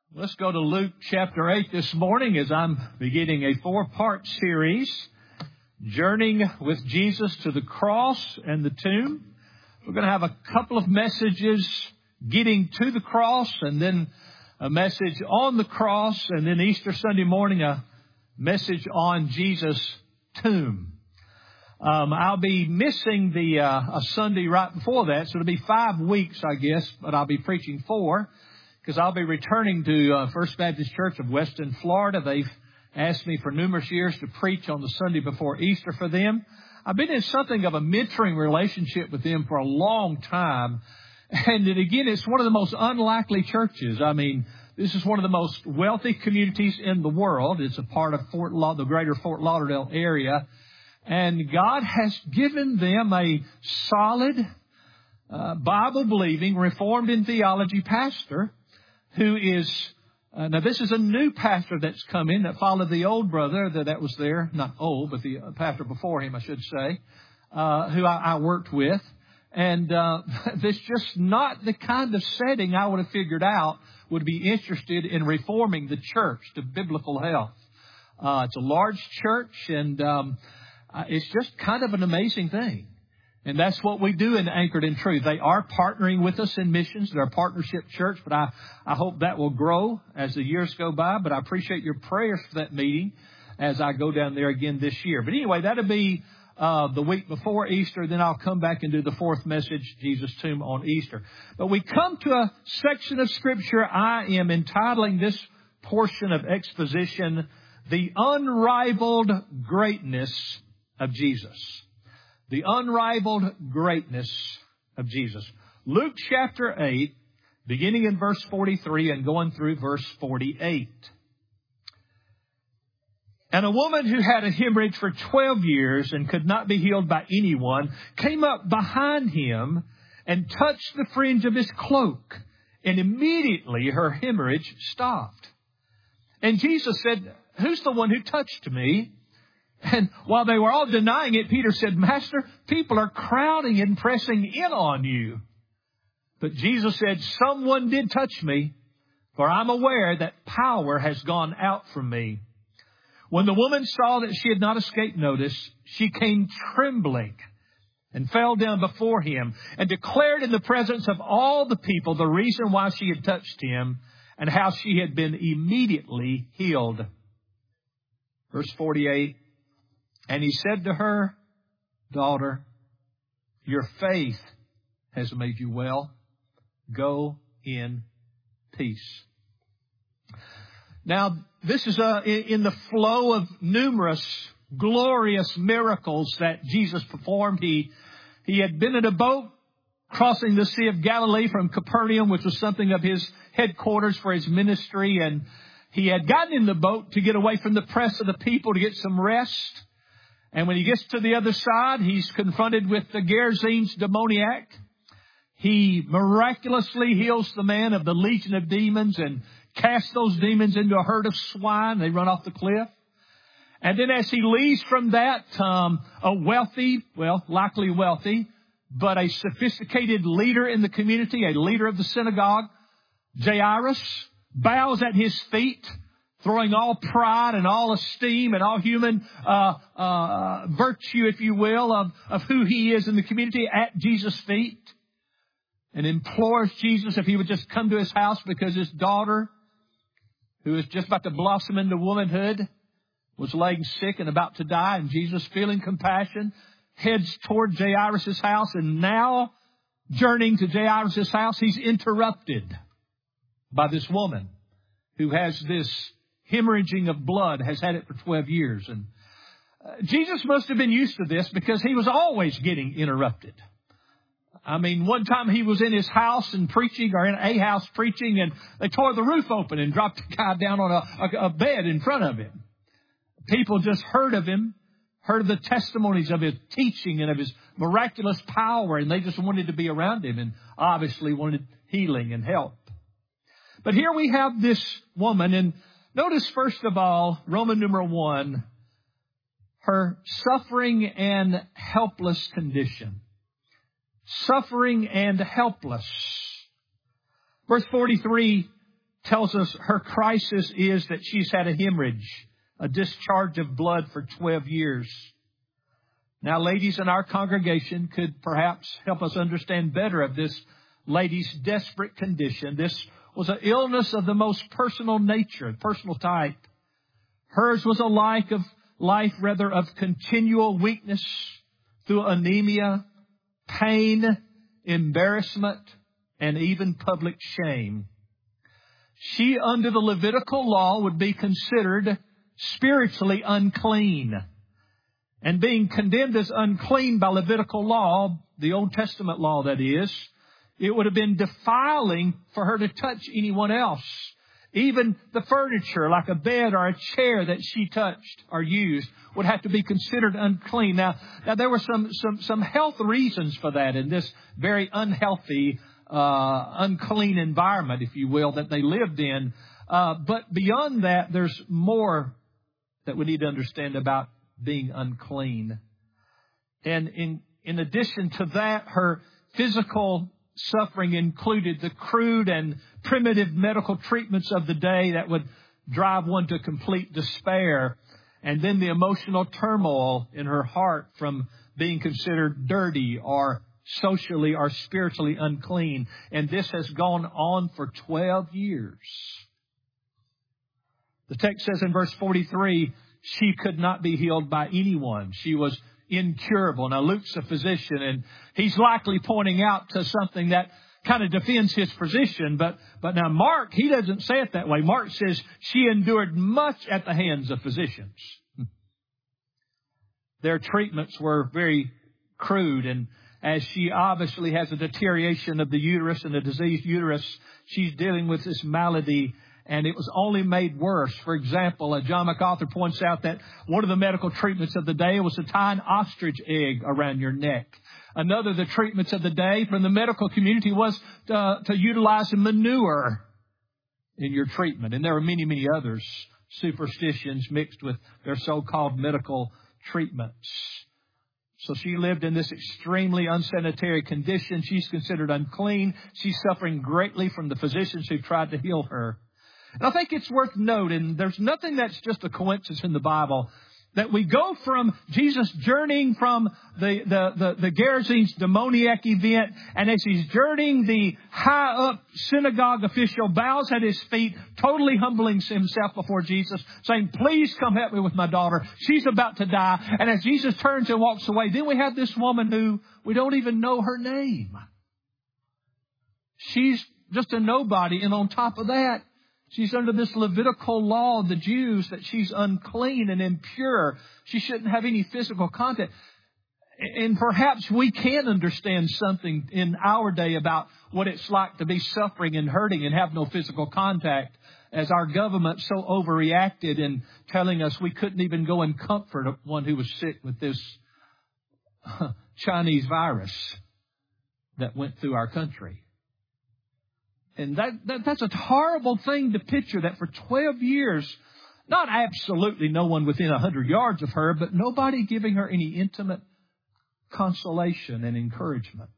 Let's go to Luke chapter 8 this morning as I'm beginning a 4-part series, Journeying with Jesus to the Cross and the Tomb. We're going to have a couple of messages getting to the cross, and then a message on the cross, and then Easter Sunday morning a message on Jesus' tomb. I'll be missing a Sunday right before that, so it'll be 5 weeks, I guess, but I'll be preaching 4. Because I'll be returning to First Baptist Church of Weston, Florida. They've asked me for numerous years to preach on the Sunday before Easter for them. I've been in something of a mentoring relationship with them for a long time. And again, it's one of the most unlikely churches. I mean, this is one of the most wealthy communities in the world. It's a part of the greater Fort Lauderdale area. And God has given them a solid, Bible-believing, Reformed in theology pastor who is, now this is a new pastor that's come in that followed the old brother that was there, not old, but the pastor before him, I should say, who I worked with. And this just not the kind of setting I would have figured out would be interested in reforming the church to biblical health. It's a large church, and it's just kind of an amazing thing. And that's what we do in Anchored in Truth. They are partnering with us in missions. They're a partnership church, but I hope that will grow as the years go by. But I appreciate your prayers for that meeting as I go down there again this year. But anyway, that'll be the week before Easter. Then I'll come back and do the 4th message, Jesus' Tomb, on Easter. But we come to a section of Scripture I am entitling this portion of exposition, The Unrivaled Greatness of Jesus. The unrivaled greatness of Jesus. Luke chapter 8, beginning in verse 43 and going through verse 48. And a woman who had a hemorrhage for 12 years and could not be healed by anyone came up behind him and touched the fringe of his cloak. And immediately her hemorrhage stopped. And Jesus said, "Who's the one who touched me?" And while they were all denying it, Peter said, "Master, people are crowding and pressing in on you." But Jesus said, "Someone did touch me, for I'm aware that power has gone out from me." When the woman saw that she had not escaped notice, she came trembling and fell down before him and declared in the presence of all the people the reason why she had touched him and how she had been immediately healed. Verse 48. And he said to her, "Daughter, your faith has made you well. Go in peace." Now, this is in the flow of numerous glorious miracles that Jesus performed. He had been in a boat crossing the Sea of Galilee from Capernaum, which was something of his headquarters for his ministry. And he had gotten in the boat to get away from the press of the people to get some rest. And when he gets to the other side, he's confronted with the Gerasenes demoniac. He miraculously heals the man of the legion of demons and casts those demons into a herd of swine. They run off the cliff. And then as he leaves from that, a wealthy, likely wealthy, but a sophisticated leader in the community, a leader of the synagogue, Jairus, bows at his feet, throwing all pride and all esteem and all human virtue, if you will, of who he is in the community at Jesus' feet, and implores Jesus if he would just come to his house because his daughter, who is just about to blossom into womanhood, was laying sick and about to die. And Jesus, feeling compassion, heads toward Jairus' house. And now, journeying to Jairus' house, he's interrupted by this woman who has this hemorrhaging of blood, has had it for 12 years. And Jesus must have been used to this because he was always getting interrupted. I mean, one time he was in his house and preaching, or in a house preaching, and they tore the roof open and dropped the guy down on a bed in front of him. People just heard of him, heard of the testimonies of his teaching and of his miraculous power, and they just wanted to be around him and obviously wanted healing and help. But here we have this woman, and notice, first of all, Roman numeral 1, her suffering and helpless condition. Suffering and helpless. Verse 43, tells us her crisis is that she's had a hemorrhage, a discharge of blood for 12 years. Now, ladies in our congregation could perhaps help us understand better of this lady's desperate condition. This was an illness of the most personal nature, personal type. Hers was a life of continual weakness through anemia, pain, embarrassment, and even public shame. She, under the Levitical law, would be considered spiritually unclean. And being condemned as unclean by Levitical law, the Old Testament law that is, it would have been defiling for her to touch anyone else. Even the furniture, like a bed or a chair that she touched or used, would have to be considered unclean. Now there were some health reasons for that in this very unhealthy, unclean environment, if you will, that they lived in. But beyond that, there's more that we need to understand about being unclean. And in addition to that, her physical suffering included the crude and primitive medical treatments of the day that would drive one to complete despair. And then the emotional turmoil in her heart from being considered dirty or socially or spiritually unclean. And this has gone on for 12 years. The text says in verse 43, she could not be healed by anyone. She was incurable. Now, Luke's a physician, and he's likely pointing out to something that kind of defends his position. But now Mark, he doesn't say it that way. Mark says she endured much at the hands of physicians. Their treatments were very crude, and as she obviously has a deterioration of the uterus and a diseased uterus, she's dealing with this malady. And it was only made worse. For example, John MacArthur points out that one of the medical treatments of the day was to tie an ostrich egg around your neck. Another of the treatments of the day from the medical community was to utilize manure in your treatment. And there were many, many others, superstitions mixed with their so-called medical treatments. So she lived in this extremely unsanitary condition. She's considered unclean. She's suffering greatly from the physicians who tried to heal her. And I think it's worth noting, there's nothing that's just a coincidence in the Bible, that we go from Jesus journeying from the Gerasenes demoniac event, and as he's journeying, the high up synagogue official bows at his feet, totally humbling himself before Jesus, saying, please come help me with my daughter. She's about to die. And as Jesus turns and walks away, then we have this woman who we don't even know her name. She's just a nobody, and on top of that, she's under this Levitical law of the Jews that she's unclean and impure. She shouldn't have any physical contact. And perhaps we can understand something in our day about what it's like to be suffering and hurting and have no physical contact, as our government so overreacted in telling us we couldn't even go and comfort one who was sick with this Chinese virus that went through our country. And that's a horrible thing to picture, that for 12 years, not absolutely no one within 100 yards of her, but nobody giving her any intimate consolation and encouragement.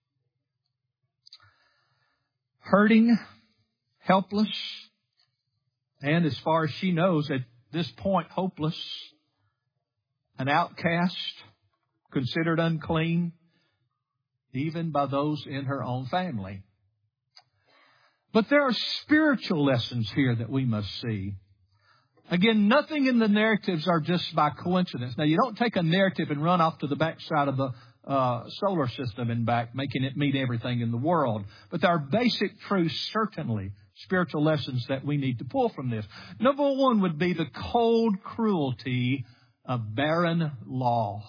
Hurting, helpless, and as far as she knows, at this point, hopeless, an outcast, considered unclean, even by those in her own family. But there are spiritual lessons here that we must see. Again, nothing in the narratives are just by coincidence. Now, you don't take a narrative and run off to the backside of the solar system and back, making it mean everything in the world. But there are basic truths, certainly, spiritual lessons that we need to pull from this. Number one would be the cold cruelty of barren law.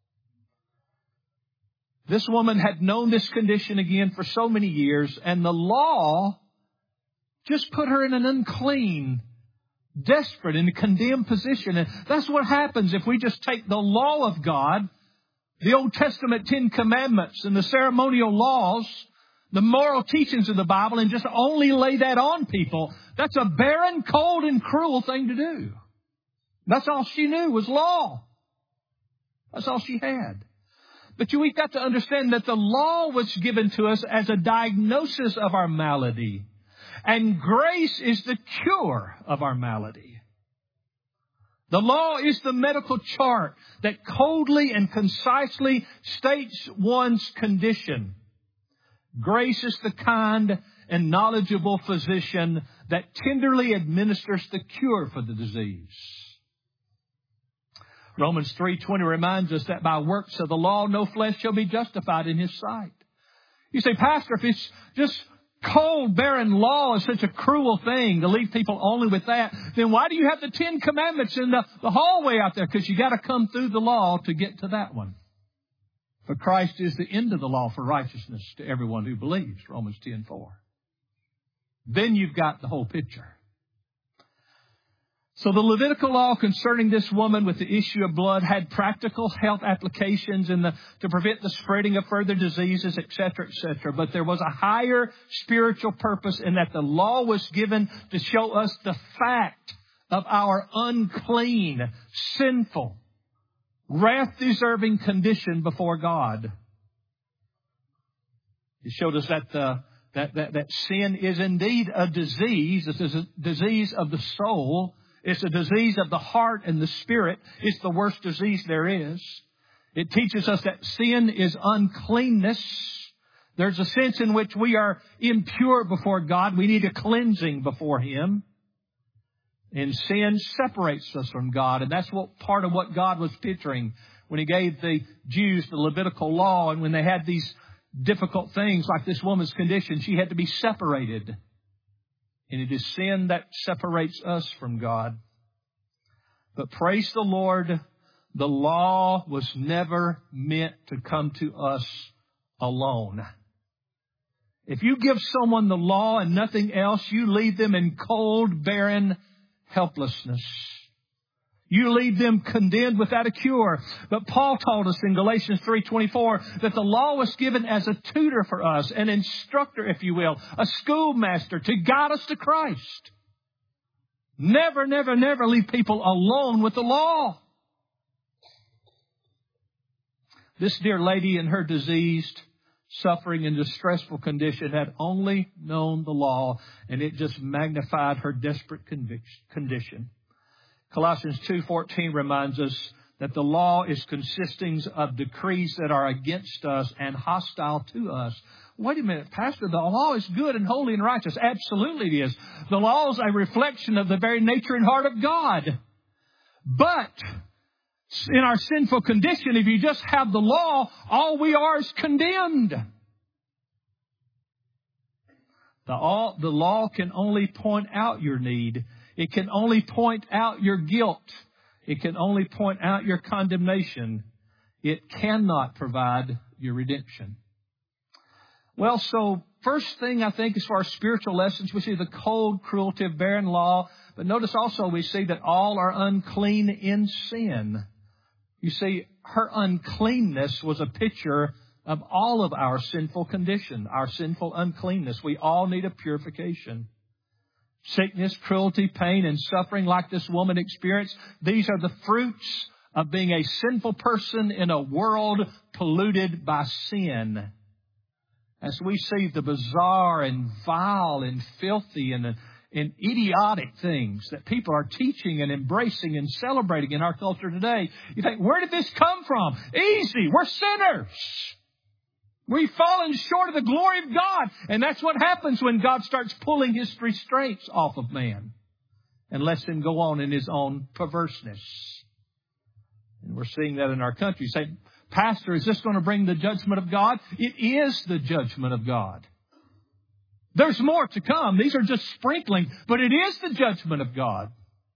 This woman had known this condition again for so many years, and the law just put her in an unclean, desperate, and condemned position. And that's what happens if we just take the law of God, the Old Testament 10 Commandments and the ceremonial laws, the moral teachings of the Bible, and just only lay that on people. That's a barren, cold, and cruel thing to do. That's all she knew was law. That's all she had. But we've got to understand that the law was given to us as a diagnosis of our malady. And grace is the cure of our malady. The law is the medical chart that coldly and concisely states one's condition. Grace is the kind and knowledgeable physician that tenderly administers the cure for the disease. Romans 3:20 reminds us that by works of the law, no flesh shall be justified in His sight. You say, Pastor, if it's just cold, barren law is such a cruel thing to leave people only with that, then why do you have the 10 Commandments in the hallway out there? Because you got to come through the law to get to that one. For Christ is the end of the law for righteousness to everyone who believes, Romans 10:4. Then you've got the whole picture. So the Levitical law concerning this woman with the issue of blood had practical health applications to prevent the spreading of further diseases, etc., etc. But there was a higher spiritual purpose in that the law was given to show us the fact of our unclean, sinful, wrath-deserving condition before God. It showed us that sin is indeed a disease. It's a disease of the soul. It's a disease of the heart and the spirit. It's the worst disease there is. It teaches us that sin is uncleanness. There's a sense in which we are impure before God. We need a cleansing before Him. And sin separates us from God. And that's part of what God was picturing when He gave the Jews the Levitical law. And when they had these difficult things like this woman's condition, she had to be separated. And it is sin that separates us from God. But praise the Lord, the law was never meant to come to us alone. If you give someone the law and nothing else, you leave them in cold, barren helplessness. You leave them condemned without a cure. But Paul told us in Galatians 3:24 that the law was given as a tutor for us, an instructor, if you will, a schoolmaster to guide us to Christ. Never, never, never leave people alone with the law. This dear lady in her diseased, suffering, and distressful condition had only known the law, and it just magnified her desperate condition. Colossians 2:14 reminds us that the law is consisting of decrees that are against us and hostile to us. Wait a minute, Pastor, the law is good and holy and righteous. Absolutely it is. The law is a reflection of the very nature and heart of God. But in our sinful condition, if you just have the law, all we are is condemned. The law can only point out your need. It can only point out your guilt. It can only point out your condemnation. It cannot provide your redemption. Well, so first thing I think as far as spiritual lessons, we see the cold cruelty of barren law. But notice also we see that all are unclean in sin. You see, her uncleanness was a picture of all of our sinful condition, our sinful uncleanness. We all need a purification. Sickness, cruelty, pain, and suffering like this woman experienced, these are the fruits of being a sinful person in a world polluted by sin. As we see the bizarre and vile and filthy and idiotic things that people are teaching and embracing and celebrating in our culture today, you think, where did this come from? Easy, we're sinners. We've fallen short of the glory of God. And that's what happens when God starts pulling His restraints off of man and lets him go on in his own perverseness. And we're seeing that in our country. You say, Pastor, is this going to bring the judgment of God? It is the judgment of God. There's more to come. These are just sprinkling, but it is the judgment of God.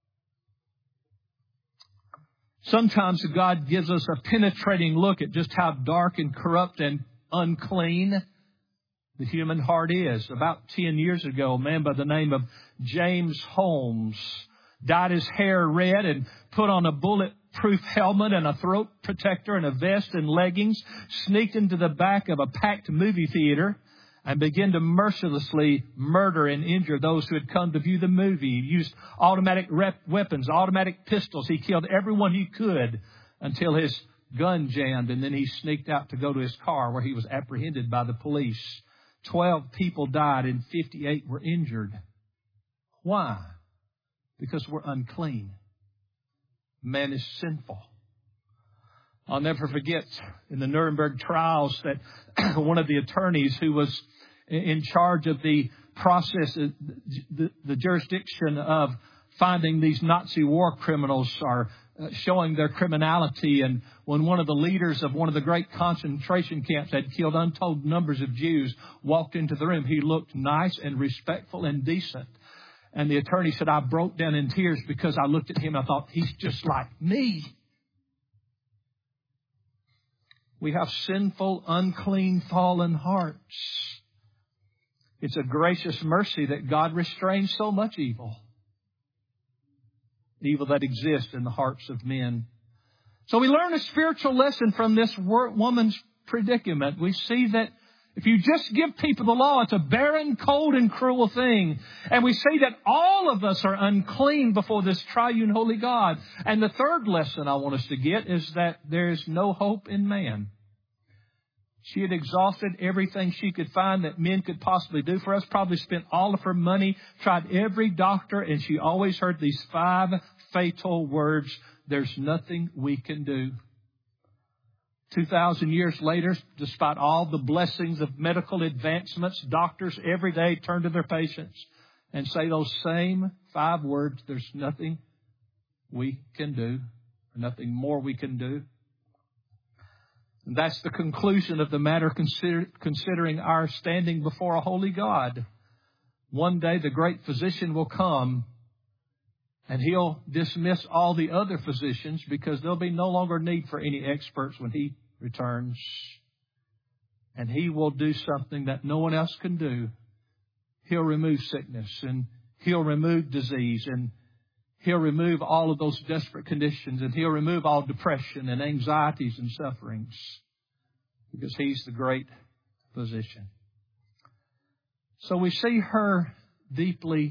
Sometimes God gives us a penetrating look at just how dark and corrupt and unclean the human heart is. About 10 years ago, a man by the name of James Holmes dyed his hair red and put on a bulletproof helmet and a throat protector and a vest and leggings, sneaked into the back of a packed movie theater and began to mercilessly murder and injure those who had come to view the movie. He used automatic weapons, automatic pistols. He killed everyone he could until his gun jammed, and then he sneaked out to go to his car where he was apprehended by the police. 12 people died and 58 were injured. Why? Because we're unclean. Man is sinful. I'll never forget in the Nuremberg trials that one of the attorneys who was in charge of the process, the jurisdiction of finding these Nazi war criminals are showing their criminality. And when one of the leaders of one of the great concentration camps had killed untold numbers of Jews, walked into the room, he looked nice and respectful and decent. And the attorney said, I broke down in tears because I looked at him and I thought, he's just like me. We have sinful, unclean, fallen hearts. It's a gracious mercy that God restrains so much evil. Evil that exists in the hearts of men. So we learn a spiritual lesson from this woman's predicament. We see that if you just give people the law, it's a barren, cold, and cruel thing. And we see that all of us are unclean before this triune holy God. And the third lesson I want us to get is that there is no hope in man. She had exhausted everything she could find that men could possibly do for us, probably spent all of her money, tried every doctor, and she always heard these 5 fatal words, there's nothing we can do. 2,000 years later, despite all the blessings of medical advancements, doctors every day turn to their patients and say those same 5 words, there's nothing we can do, or nothing more we can do. And that's the conclusion of the matter, considering our standing before a holy God. One day the great physician will come and He'll dismiss all the other physicians because there'll be no longer need for any experts when He returns. And He will do something that no one else can do. He'll remove sickness and He'll remove disease and He'll remove all of those desperate conditions and He'll remove all depression and anxieties and sufferings because He's the great physician. So we see her deeply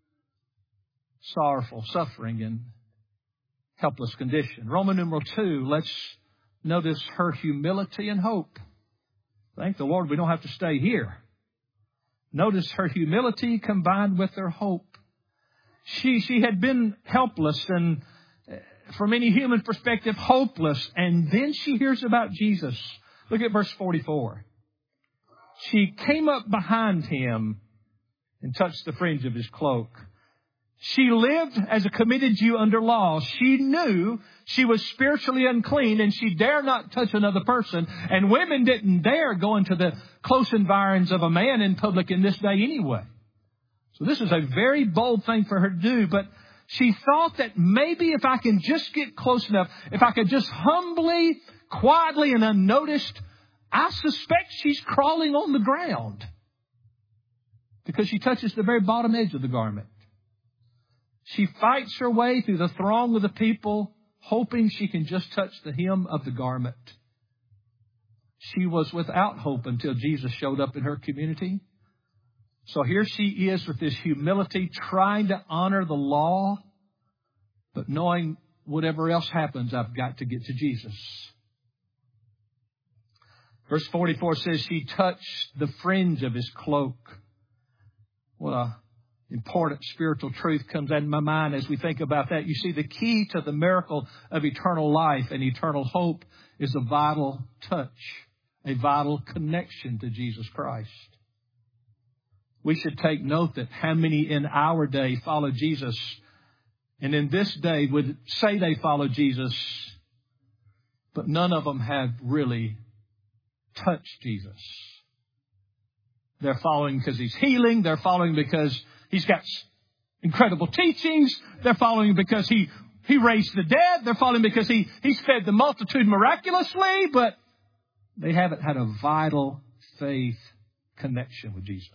sorrowful, suffering, and helpless condition. Roman numeral 2, let's notice her humility and hope. Thank the Lord we don't have to stay here. Notice her humility combined with her hope. She had been helpless and, from any human perspective, hopeless. And then she hears about Jesus. Look at verse 44. She came up behind Him and touched the fringe of His cloak. She lived as a committed Jew under law. She knew she was spiritually unclean and she dare not touch another person. And women didn't dare go into the close environs of a man in public in this day anyway. So this is a very bold thing for her to do, but she thought that maybe if I can just get close enough, if I could just humbly, quietly, and unnoticed, I suspect she's crawling on the ground because she touches the very bottom edge of the garment. She fights her way through the throng of the people, hoping she can just touch the hem of the garment. She was without hope until Jesus showed up in her community. So here she is with this humility, trying to honor the law, but knowing whatever else happens, I've got to get to Jesus. Verse 44 says she touched the fringe of His cloak. What a important spiritual truth comes into my mind as we think about that. You see, the key to the miracle of eternal life and eternal hope is a vital touch, a vital connection to Jesus Christ. We should take note that how many in our day follow Jesus and in this day would say they follow Jesus, but none of them have really touched Jesus. They're following because He's healing. They're following because He's got incredible teachings. They're following because He raised the dead. They're following because He's fed the multitude miraculously, but they haven't had a vital faith connection with Jesus.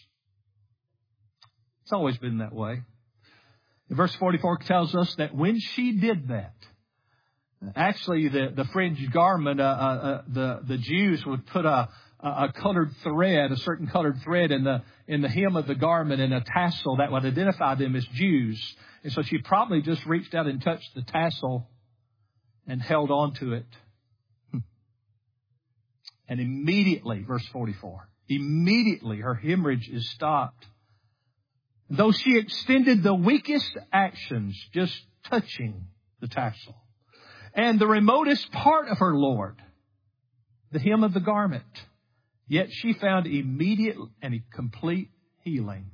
It's always been that way. Verse 44 tells us that when she did that, actually the fringe garment, the Jews would put a colored thread, a certain colored thread in the hem of the garment and a tassel that would identify them as Jews. And so she probably just reached out and touched the tassel and held on to it. And immediately, verse 44, Immediately her hemorrhage is stopped. Though she extended the weakest actions, just touching the tassel, and the remotest part of her Lord, the hem of the garment, yet she found immediate and complete healing.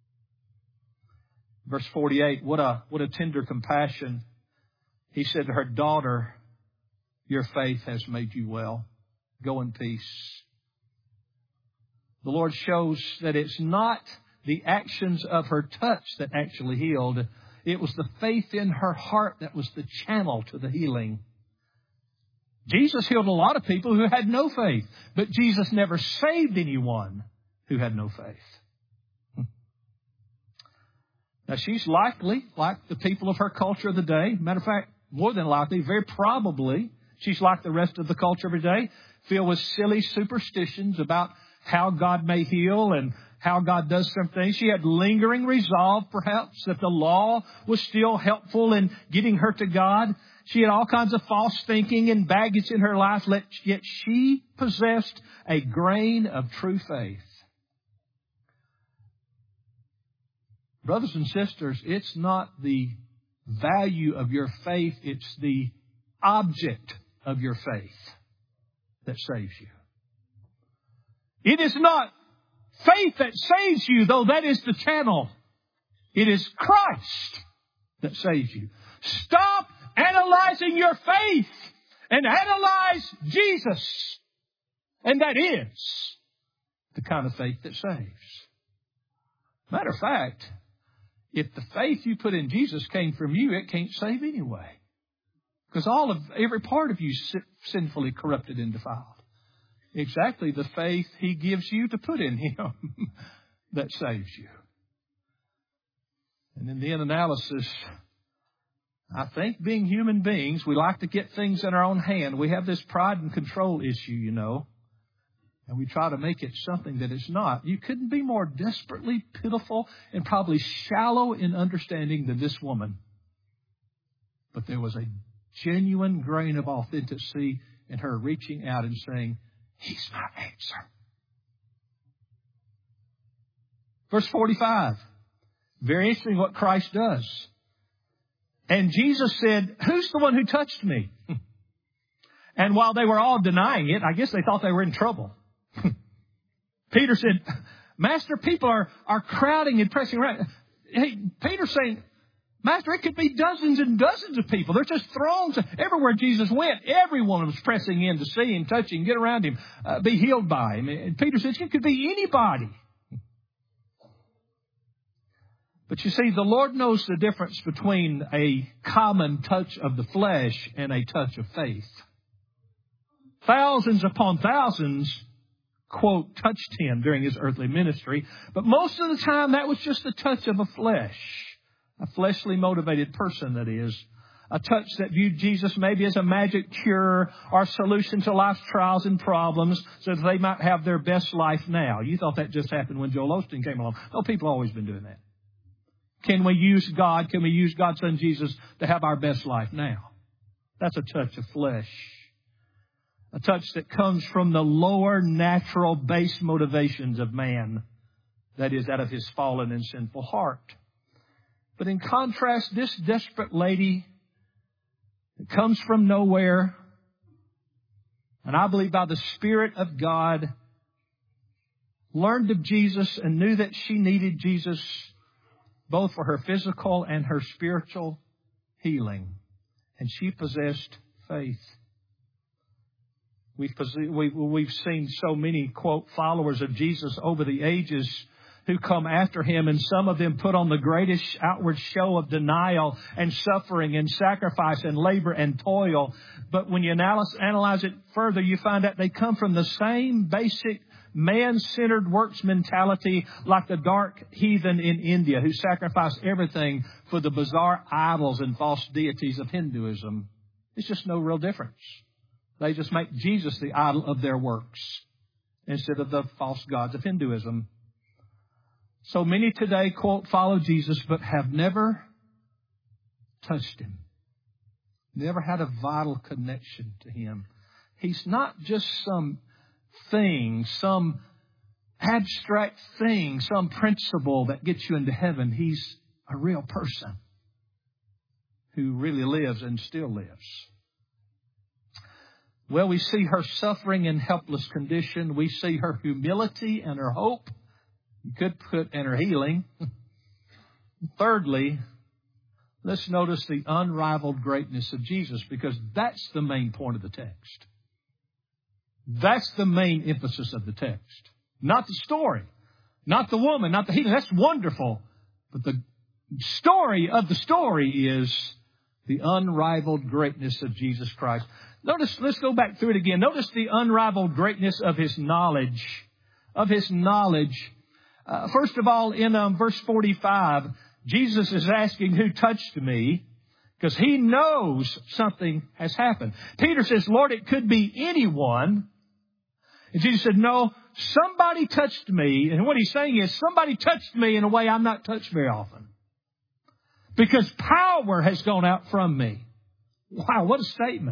Verse 48, what a tender compassion. He said to her, "Daughter, your faith has made you well. Go in peace." The Lord shows that it's not the actions of her touch that actually healed. It was the faith in her heart that was the channel to the healing. Jesus healed a lot of people who had no faith, but Jesus never saved anyone who had no faith. Now, she's likely, like the people of her culture of the day, matter of fact, more than likely, very probably, she's like the rest of the culture of her day, filled with silly superstitions about how God may heal and how God does some things. She had lingering resolve, perhaps, that the law was still helpful in getting her to God. She had all kinds of false thinking and baggage in her life, yet she possessed a grain of true faith. Brothers and sisters, it's not the value of your faith, it's the object of your faith that saves you. It is not faith that saves you, though that is the channel. It is Christ that saves you. Stop analyzing your faith and analyze Jesus. And that is the kind of faith that saves. Matter of fact, if the faith you put in Jesus came from you, it can't save anyway. Because every part of you is sinfully corrupted and defiled. Exactly the faith He gives you to put in Him that saves you. And in the end analysis, I think being human beings, we like to get things in our own hand. We have this pride and control issue, you know. And we try to make it something that it's not. You couldn't be more desperately pitiful and probably shallow in understanding than this woman. But there was a genuine grain of authenticity in her reaching out and saying, He's my answer. Verse 45. Very interesting what Christ does. And Jesus said, "Who's the one who touched me?" And while they were all denying it, I guess they thought they were in trouble. Peter said, "Master, people are crowding and pressing around." Hey, Peter's saying, "Master, it could be dozens and dozens of people. There's just throngs everywhere Jesus went. Everyone was pressing in to see Him, touch Him, get around Him, be healed by Him." And Peter says, "It could be anybody." But you see, the Lord knows the difference between a common touch of the flesh and a touch of faith. Thousands upon thousands, quote, touched Him during His earthly ministry. But most of the time, that was just the touch of a flesh. A fleshly motivated person, that is. A touch that viewed Jesus maybe as a magic cure or solution to life's trials and problems so that they might have their best life now. You thought that just happened when Joel Osteen came along. No, people have always been doing that. Can we use God? Can we use God's Son Jesus to have our best life now? That's a touch of flesh. A touch that comes from the lower natural base motivations of man. That is, out of his fallen and sinful heart. But in contrast, this desperate lady that comes from nowhere, and I believe by the Spirit of God, learned of Jesus and knew that she needed Jesus both for her physical and her spiritual healing. And she possessed faith. We've seen so many, quote, followers of Jesus over the ages who come after Him, and some of them put on the greatest outward show of denial and suffering and sacrifice and labor and toil. But when you analyze it further, you find out they come from the same basic man-centered works mentality like the dark heathen in India who sacrificed everything for the bizarre idols and false deities of Hinduism. It's just no real difference. They just make Jesus the idol of their works instead of the false gods of Hinduism. So many today, quote, follow Jesus, but have never touched Him. Never had a vital connection to Him. He's not just some thing, some abstract thing, some principle that gets you into heaven. He's a real person who really lives and still lives. Well, we see her suffering and helpless condition. We see her humility and her hope. You could put and her healing. Thirdly, let's notice the unrivaled greatness of Jesus, because that's the main point of the text. That's the main emphasis of the text. Not the story, not the woman, not the healing. That's wonderful. But the story of the story is the unrivaled greatness of Jesus Christ. Notice, let's go back through it again. Notice the unrivaled greatness of His knowledge. Of His knowledge. First of all, in verse 45, Jesus is asking, who touched me? Because He knows something has happened. Peter says, Lord, it could be anyone. And Jesus said, no, somebody touched me. And what He's saying is, somebody touched me in a way I'm not touched very often. Because power has gone out from me. Wow, what a statement.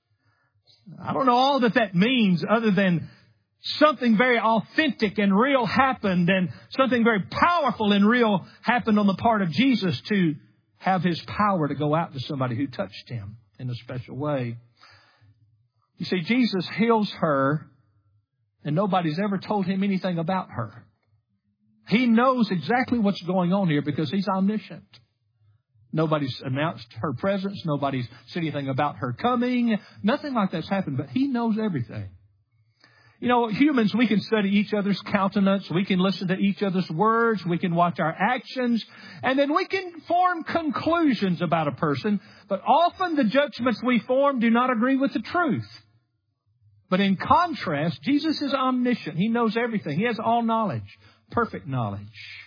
I don't know all that means other than something very authentic and real happened, and something very powerful and real happened on the part of Jesus to have His power to go out to somebody who touched Him in a special way. You see, Jesus heals her, and nobody's ever told Him anything about her. He knows exactly what's going on here because He's omniscient. Nobody's announced her presence. Nobody's said anything about her coming. Nothing like that's happened, but He knows everything. You know, humans, we can study each other's countenance. We can listen to each other's words. We can watch our actions. And then we can form conclusions about a person. But often the judgments we form do not agree with the truth. But in contrast, Jesus is omniscient. He knows everything. He has all knowledge, perfect knowledge.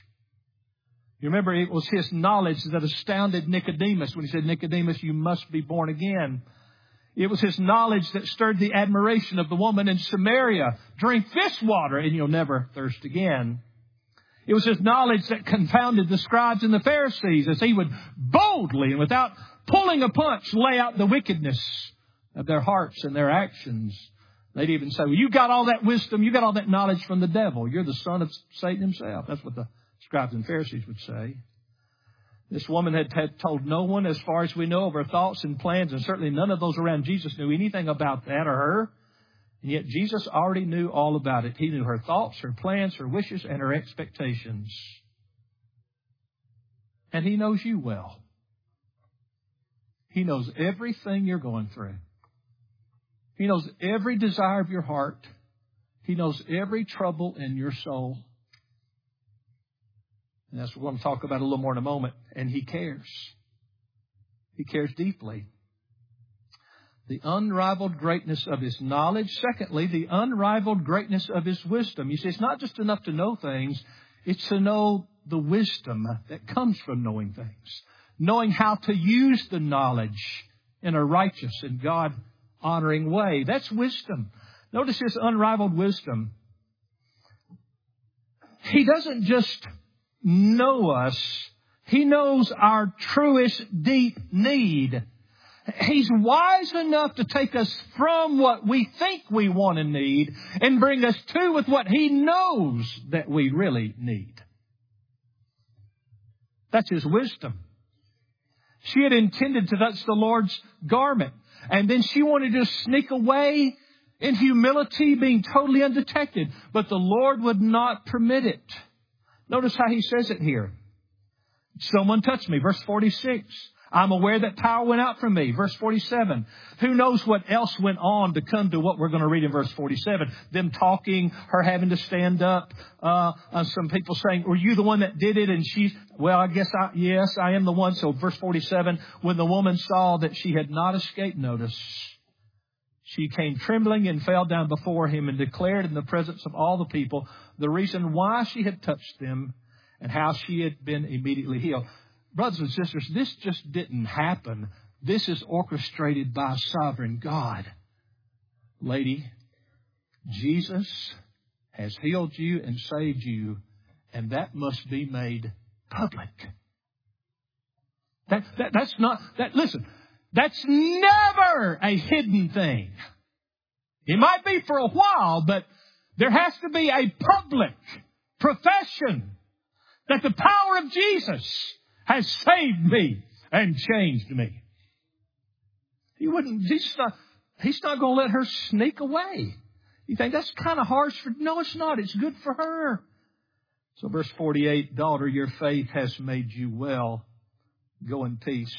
You remember, it was His knowledge that astounded Nicodemus when He said, Nicodemus, you must be born again. It was His knowledge that stirred the admiration of the woman in Samaria. Drink this water and you'll never thirst again. It was His knowledge that confounded the scribes and the Pharisees as He would boldly and without pulling a punch lay out the wickedness of their hearts and their actions. They'd even say, well, you got all that wisdom, you got all that knowledge from the devil. You're the son of Satan himself. That's what the scribes and Pharisees would say. This woman had told no one, as far as we know, of her thoughts and plans, and certainly none of those around Jesus knew anything about that or her. And yet Jesus already knew all about it. He knew her thoughts, her plans, her wishes, and her expectations. And He knows you well. He knows everything you're going through. He knows every desire of your heart. He knows every trouble in your soul. And that's what we're going to talk about a little more in a moment. And He cares. He cares deeply. The unrivaled greatness of His knowledge. Secondly, the unrivaled greatness of His wisdom. You see, it's not just enough to know things. It's to know the wisdom that comes from knowing things. Knowing how to use the knowledge in a righteous and God-honoring way. That's wisdom. Notice His unrivaled wisdom. He doesn't just know us. He knows our truest deep need. He's wise enough to take us from what we think we want and need and bring us to with what He knows that we really need. That's His wisdom. She had intended to touch the Lord's garment, and then she wanted to sneak away in humility, being totally undetected. But the Lord would not permit it. Notice how He says it here. Someone touched me. Verse 46. I'm aware that power went out from me. Verse 47. Who knows what else went on to come to what we're going to read in verse 47. Them talking, her having to stand up. Some people saying, were you the one that did it? And she's, well, I guess yes, I am the one. So verse 47, when the woman saw that she had not escaped notice, she came trembling and fell down before Him and declared in the presence of all the people the reason why she had touched them and how she had been immediately healed. Brothers and sisters, this just didn't happen. This is orchestrated by sovereign God. Lady, Jesus has healed you and saved you, and that must be made public. Listen, that's never a hidden thing. It might be for a while, but There has to be a public profession that the power of Jesus has saved me and changed me. He's not going to let her sneak away. You think that's kind of harsh? No, it's not. It's good for her. So verse 48, daughter, your faith has made you well. Go in peace.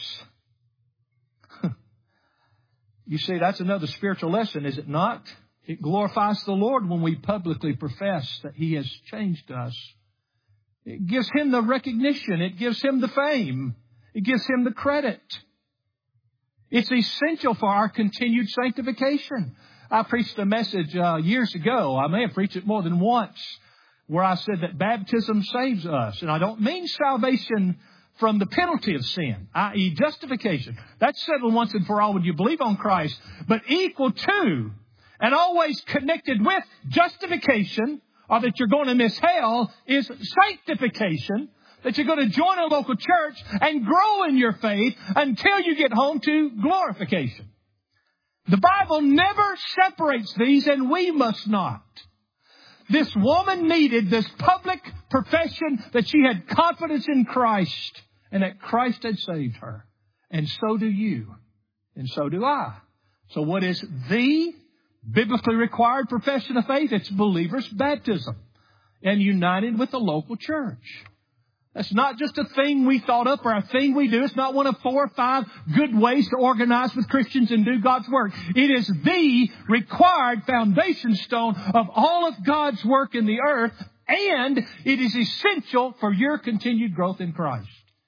You see, that's another spiritual lesson, is it not? It glorifies the Lord when we publicly profess that He has changed us. It gives Him the recognition. It gives Him the fame. It gives Him the credit. It's essential for our continued sanctification. I preached a message years ago. I may have preached it more than once, where I said that baptism saves us. And I don't mean salvation from the penalty of sin, i.e. justification. That's settled once and for all when you believe on Christ. But equal to and always connected with justification, or that you're going to miss hell, is sanctification, that you're going to join a local church and grow in your faith until you get home to glorification. The Bible never separates these, and we must not. This woman needed this public profession that she had confidence in Christ and that Christ had saved her. And so do you. And so do I. So what is the biblically required profession of faith? It's believer's baptism and united with the local church. That's not just a thing we thought up or a thing we do. It's not one of 4 or 5 good ways to organize with Christians and do God's work. It is the required foundation stone of all of God's work in the earth, and it is essential for your continued growth in Christ.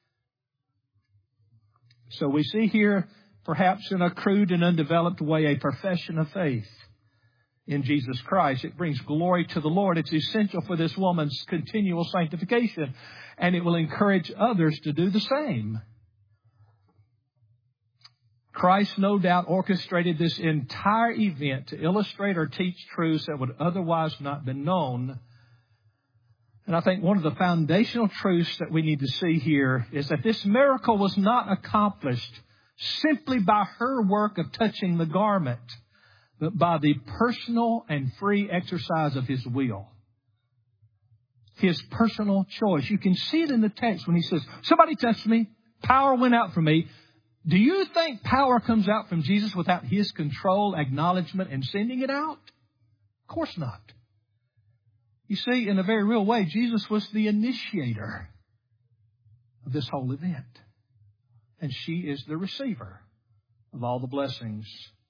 So we see here, perhaps in a crude and undeveloped way, a profession of faith in Jesus Christ. It brings glory to the Lord. It's essential for this woman's continual sanctification, and it will encourage others to do the same. Christ, no doubt, orchestrated this entire event to illustrate or teach truths that would otherwise not be known. And I think one of the foundational truths that we need to see here is that this miracle was not accomplished simply by her work of touching the garment, but by the personal and free exercise of His will. His personal choice. You can see it in the text when He says, somebody touched me, power went out from me. Do you think power comes out from Jesus without His control, acknowledgement, and sending it out? Of course not. You see, in a very real way, Jesus was the initiator of this whole event. And she is the receiver of all the blessings.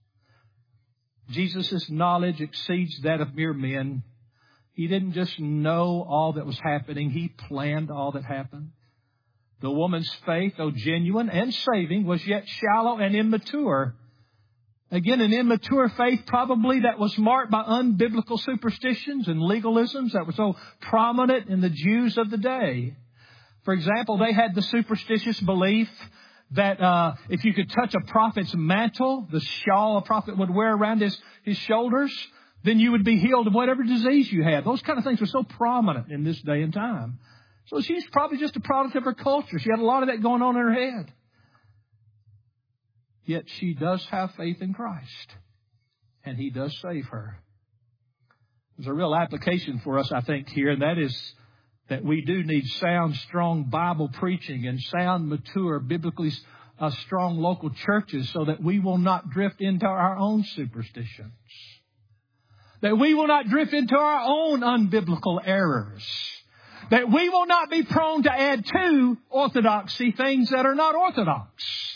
Jesus' knowledge exceeds that of mere men. He didn't just know all that was happening. He planned all that happened. The woman's faith, though genuine and saving, was yet shallow and immature. Again, an immature faith probably that was marked by unbiblical superstitions and legalisms that were so prominent in the Jews of the day. For example, they had the superstitious belief that if you could touch a prophet's mantle, the shawl a prophet would wear around his shoulders, then you would be healed of whatever disease you had. Those kind of things were so prominent in this day and time. So she's probably just a product of her culture. She had a lot of that going on in her head. Yet she does have faith in Christ, and He does save her. There's a real application for us, I think, here, and that is that we do need sound, strong Bible preaching and sound, mature, biblically strong local churches so that we will not drift into our own superstitions, that we will not drift into our own unbiblical errors, that we will not be prone to add to orthodoxy things that are not orthodox.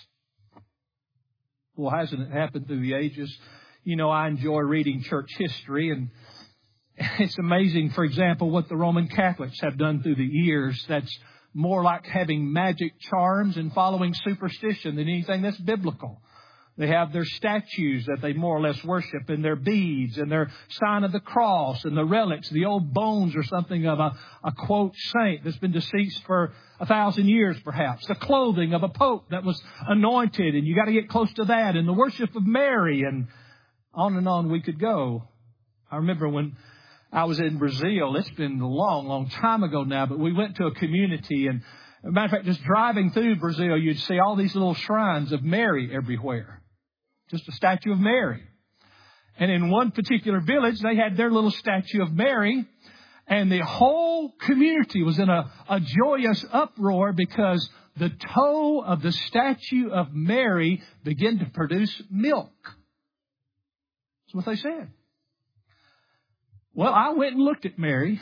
Well, hasn't it happened through the ages? You know, I enjoy reading church history, and it's amazing, for example, what the Roman Catholics have done through the years that's more like having magic charms and following superstition than anything that's biblical. They have their statues that they more or less worship, and their beads, and their sign of the cross, and the relics, the old bones or something of a quote, saint that's been deceased for 1,000 years perhaps. The clothing of a pope that was anointed, and you got to get close to that, and the worship of Mary, and on we could go. I remember when I was in Brazil, it's been a long, long time ago now, but we went to a community, and as a matter of fact, just driving through Brazil, you'd see all these little shrines of Mary everywhere. Just a statue of Mary. And in one particular village, they had their little statue of Mary. And the whole community was in a joyous uproar because the toe of the statue of Mary began to produce milk. That's what they said. Well, I went and looked at Mary.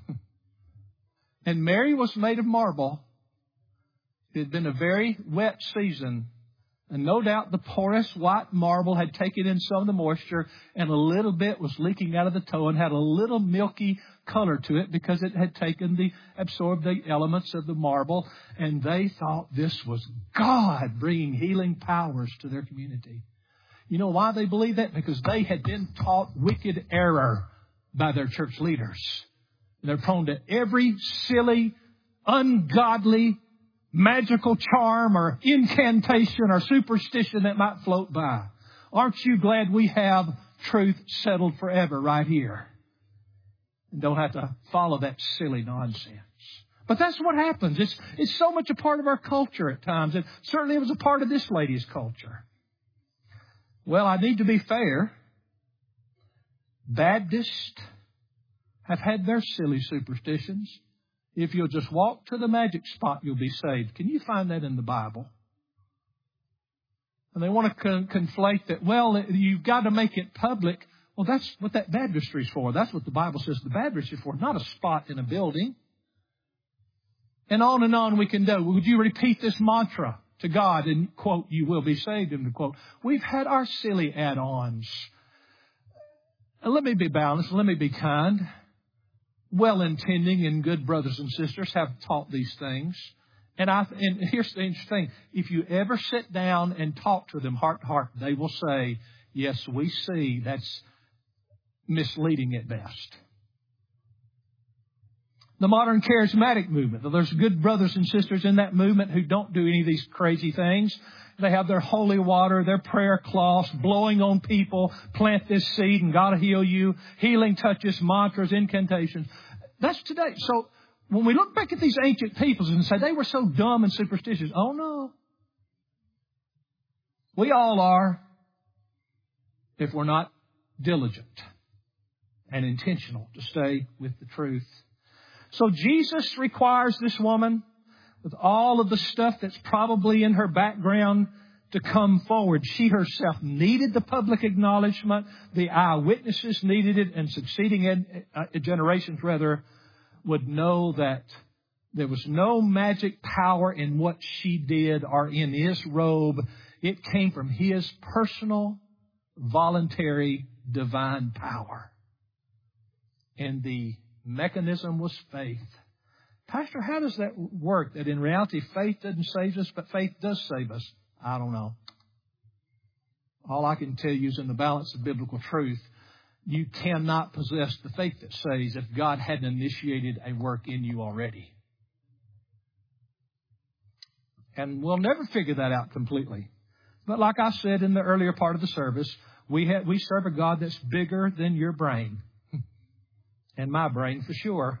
And Mary was made of marble. It had been a very wet season. And no doubt the porous white marble had taken in some of the moisture, and a little bit was leaking out of the toe and had a little milky color to it because it had absorbed the elements of the marble. And they thought this was God bringing healing powers to their community. You know why they believed that? Because they had been taught wicked error by their church leaders. They're prone to every silly, ungodly, magical charm or incantation or superstition that might float by. Aren't you glad we have truth settled forever right here? And don't have to follow that silly nonsense. But that's what happens. It's so much a part of our culture at times. And certainly it was a part of this lady's culture. Well, I need to be fair. Baptists have had their silly superstitions. If you'll just walk to the magic spot, you'll be saved. Can you find that in the Bible? And they want to conflate that, well, you've got to make it public. Well, that's what that baptistry is for. That's what the Bible says the baptistry is for, not a spot in a building. And on we can go. Would you repeat this mantra to God and, quote, you will be saved, and quote. We've had our silly add-ons. And let me be balanced. Let me be kind. Well-intending and good brothers and sisters have taught these things. And here's the interesting thing. If you ever sit down and talk to them heart to heart, they will say, yes, we see that's misleading at best. The modern charismatic movement. There's good brothers and sisters in that movement who don't do any of these crazy things. They have their holy water, their prayer cloths, blowing on people, plant this seed and God will heal you, healing touches, mantras, incantations. That's today. So when we look back at these ancient peoples and say they were so dumb and superstitious, oh no. We all are if we're not diligent and intentional to stay with the truth. So Jesus requires this woman with all of the stuff that's probably in her background to come forward. She herself needed the public acknowledgement. The eyewitnesses needed it, and succeeding generations would know that there was no magic power in what she did or in his robe. It came from his personal, voluntary, divine power. And the mechanism was faith. Pastor, how does that work? That in reality faith doesn't save us, but faith does save us? I don't know. All I can tell you is in the balance of biblical truth, you cannot possess the faith that saves if God hadn't initiated a work in you already. And we'll never figure that out completely. But like I said in the earlier part of the service, we serve a God that's bigger than your brain. And my brain for sure.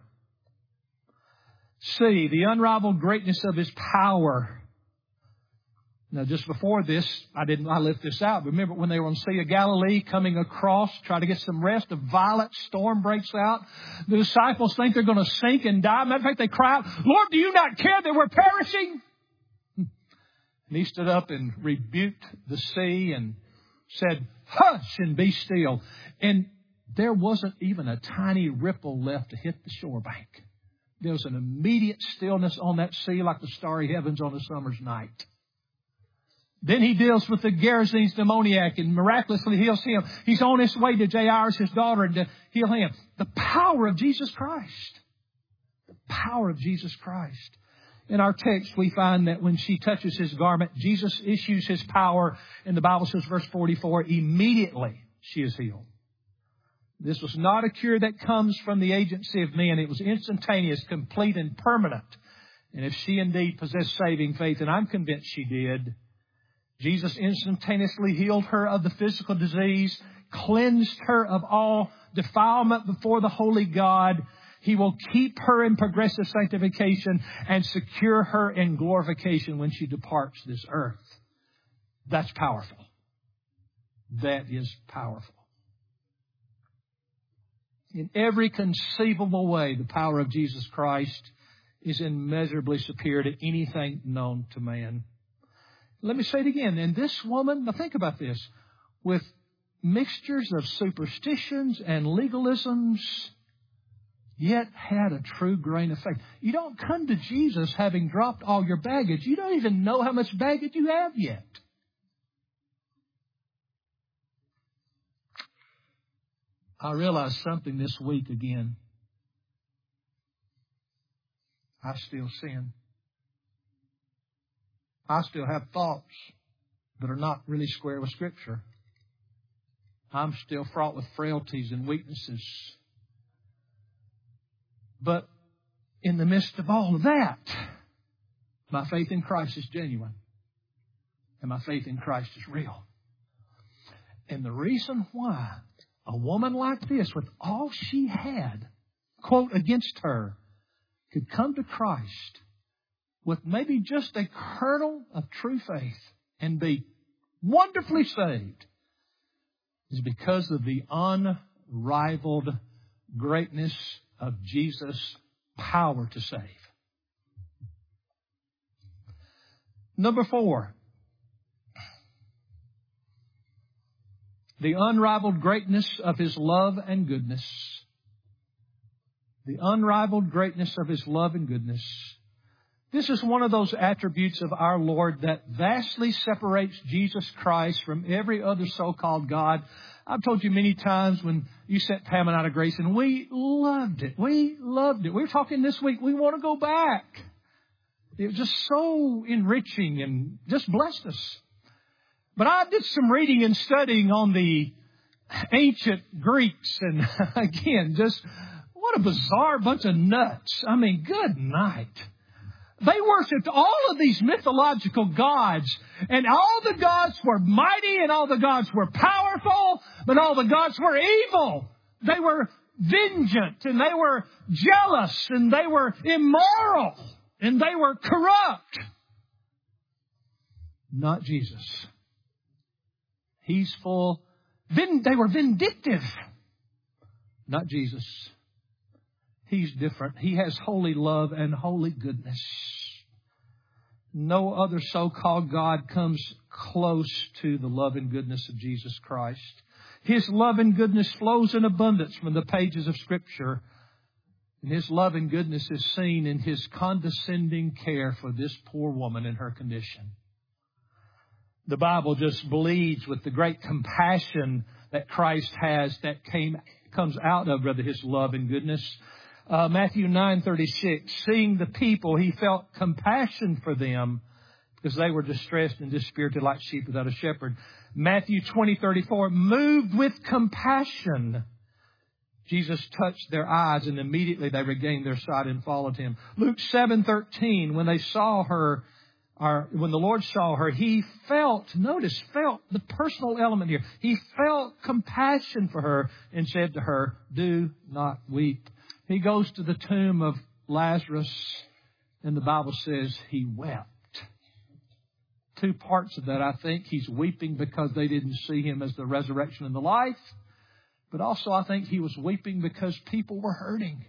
See, the unrivaled greatness of His power. Now, just before this, I left this out. Remember when they were on the Sea of Galilee coming across, trying to get some rest, a violent storm breaks out. The disciples think they're going to sink and die. Matter of fact, they cry out, Lord, do you not care that we're perishing? And He stood up and rebuked the sea and said, hush and be still. And there wasn't even a tiny ripple left to hit the shore bank. There was an immediate stillness on that sea like the starry heavens on a summer's night. Then He deals with the Gerasenes demoniac and miraculously heals him. He's on his way to Jairus, his daughter, and to heal him. The power of Jesus Christ. The power of Jesus Christ. In our text, we find that when she touches His garment, Jesus issues His power. And the Bible says, verse 44, immediately she is healed. This was not a cure that comes from the agency of men. It was instantaneous, complete, and permanent. And if she indeed possessed saving faith, and I'm convinced she did, Jesus instantaneously healed her of the physical disease, cleansed her of all defilement before the holy God. He will keep her in progressive sanctification and secure her in glorification when she departs this earth. That's powerful. That is powerful. In every conceivable way, the power of Jesus Christ is immeasurably superior to anything known to man. Let me say it again. And this woman, now think about this, with mixtures of superstitions and legalisms, yet had a true grain of faith. You don't come to Jesus having dropped all your baggage. You don't even know how much baggage you have yet. I realized something this week again. I still sin. I still have thoughts that are not really square with Scripture. I'm still fraught with frailties and weaknesses. But in the midst of all of that, my faith in Christ is genuine. And my faith in Christ is real. And the reason why a woman like this, with all she had, quote, against her, could come to Christ with maybe just a kernel of true faith and be wonderfully saved, is because of the unrivaled greatness of Jesus' power to save. Number 4, the unrivaled greatness of His love and goodness. The unrivaled greatness of His love and goodness. This is one of those attributes of our Lord that vastly separates Jesus Christ from every other so-called God. I've told you many times when you sent Pam and I to Grace, and we loved it. We loved it. We were talking this week. We want to go back. It was just so enriching and just blessed us. But I did some reading and studying on the ancient Greeks, and again, just what a bizarre bunch of nuts. I mean, good night. They worshipped all of these mythological gods, and all the gods were mighty and all the gods were powerful, but all the gods were evil. They were vengeant and they were jealous and they were immoral and they were corrupt. Not Jesus. He's full. They were vindictive. Not Jesus. He's different. He has holy love and holy goodness. No other so-called God comes close to the love and goodness of Jesus Christ. His love and goodness flows in abundance from the pages of Scripture. And His love and goodness is seen in His condescending care for this poor woman in her condition. The Bible just bleeds with the great compassion that Christ has that comes out of His love and goodness. Matthew 9:36, seeing the people, He felt compassion for them because they were distressed and dispirited like sheep without a shepherd. Matthew 20:34, moved with compassion, Jesus touched their eyes and immediately they regained their sight and followed Him. Luke 7:13, when they saw her, when the Lord saw her, He felt the personal element here. He felt compassion for her and said to her, do not weep. He goes to the tomb of Lazarus, and the Bible says He wept. 2 parts of that, I think. He's weeping because they didn't see Him as the resurrection and the life. But also I think He was weeping because people were hurting.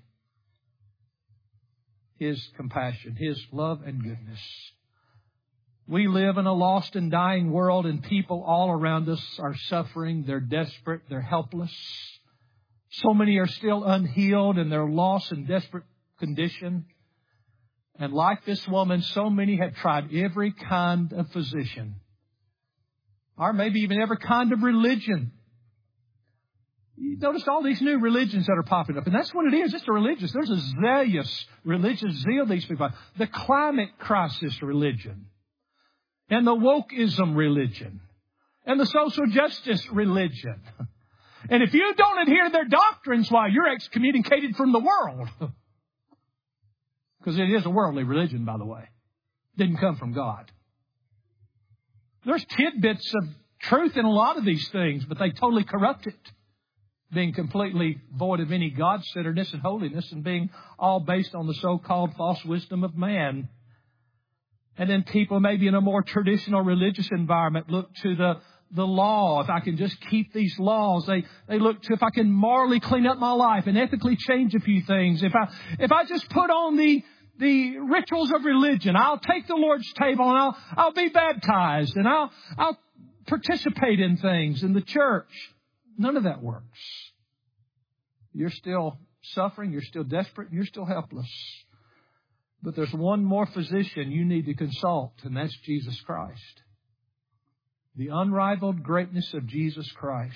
His compassion, His love and goodness. We live in a lost and dying world, and people all around us are suffering. They're desperate. They're helpless. So many are still unhealed in their lost and desperate condition. And like this woman, so many have tried every kind of physician, or maybe even every kind of religion. You notice all these new religions that are popping up, and that's what it is. It's a religious. There's a zealous religious zeal these people have. The climate crisis religion, and the wokeism religion, and the social justice religion. And if you don't adhere to their doctrines, why, you're excommunicated from the world. Because it is a worldly religion, by the way. It didn't come from God. There's tidbits of truth in a lot of these things, but they totally corrupt it. Being completely void of any God-centeredness and holiness, and being all based on the so-called false wisdom of man. And then people maybe in a more traditional religious environment look to the law, if I can just keep these laws. They look to if I can morally clean up my life and ethically change a few things. If I just put on the rituals of religion, I'll take the Lord's table and I'll be baptized and I'll participate in things in the church. None of that works. You're still suffering, you're still desperate, you're still helpless. But there's one more physician you need to consult, and that's Jesus Christ. The unrivaled greatness of Jesus Christ.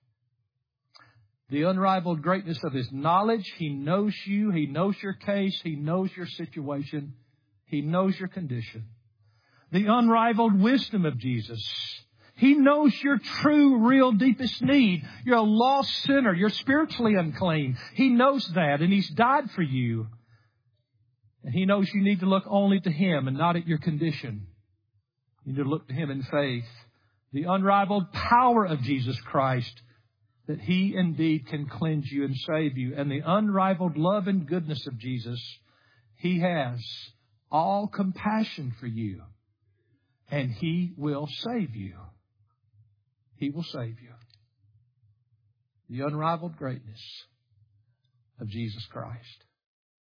The unrivaled greatness of His knowledge. He knows you. He knows your case. He knows your situation. He knows your condition. The unrivaled wisdom of Jesus. He knows your true, real, deepest need. You're a lost sinner. You're spiritually unclean. He knows that, and He's died for you. And He knows you need to look only to Him and not at your condition. You need to look to Him in faith. The unrivaled power of Jesus Christ, that He indeed can cleanse you and save you. And the unrivaled love and goodness of Jesus. He has all compassion for you. And He will save you. He will save you. The unrivaled greatness of Jesus Christ.